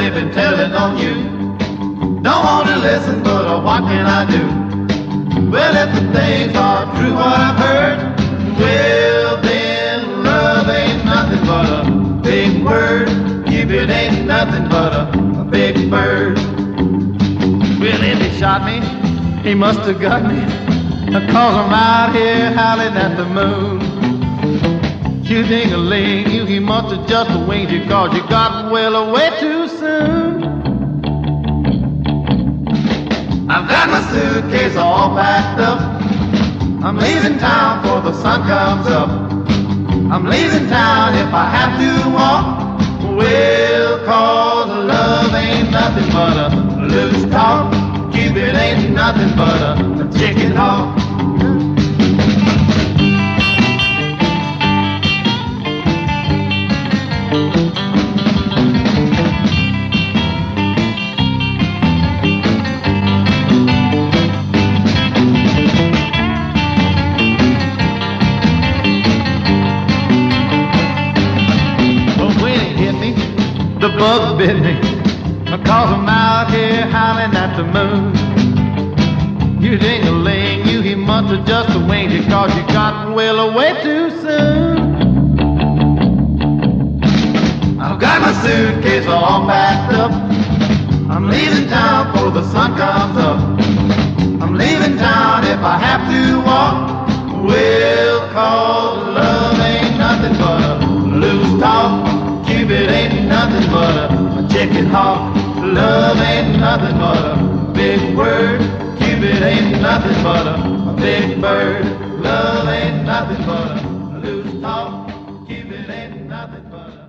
they've been telling on you. Don't want to listen, but what can I do? Well, if the things are true what I've heard, well then love ain't nothing but a big word. Cupid ain't nothing but a big bird. Well, if he shot me, he must have got me, 'cause I'm out here howling at the moon. You ding-a-ling, he must have just winged you, 'cause you got well away too soon. I've got my suitcase all packed up. I'm leaving town before the sun comes up. I'm leaving town if I have to walk. Well, 'cause love ain't nothing but a loose talk. Cupid ain't nothing but a chicken hawk. The bug bit me, 'cause I'm out here howling at the moon. You ding-a-ling, he must have just winged you, 'cause you got well away too soon. I've got my suitcase all packed up. I'm leaving town before the sun comes up. I'm leaving town if I have to walk. Well, 'cause love ain't nothing but a loose talk. Cupid ain't nothing but a chicken hawk. Love ain't nothing but a big word. Cupid ain't nothing but a big bird. Love ain't nothing but a loose talk. Cupid ain't nothing but a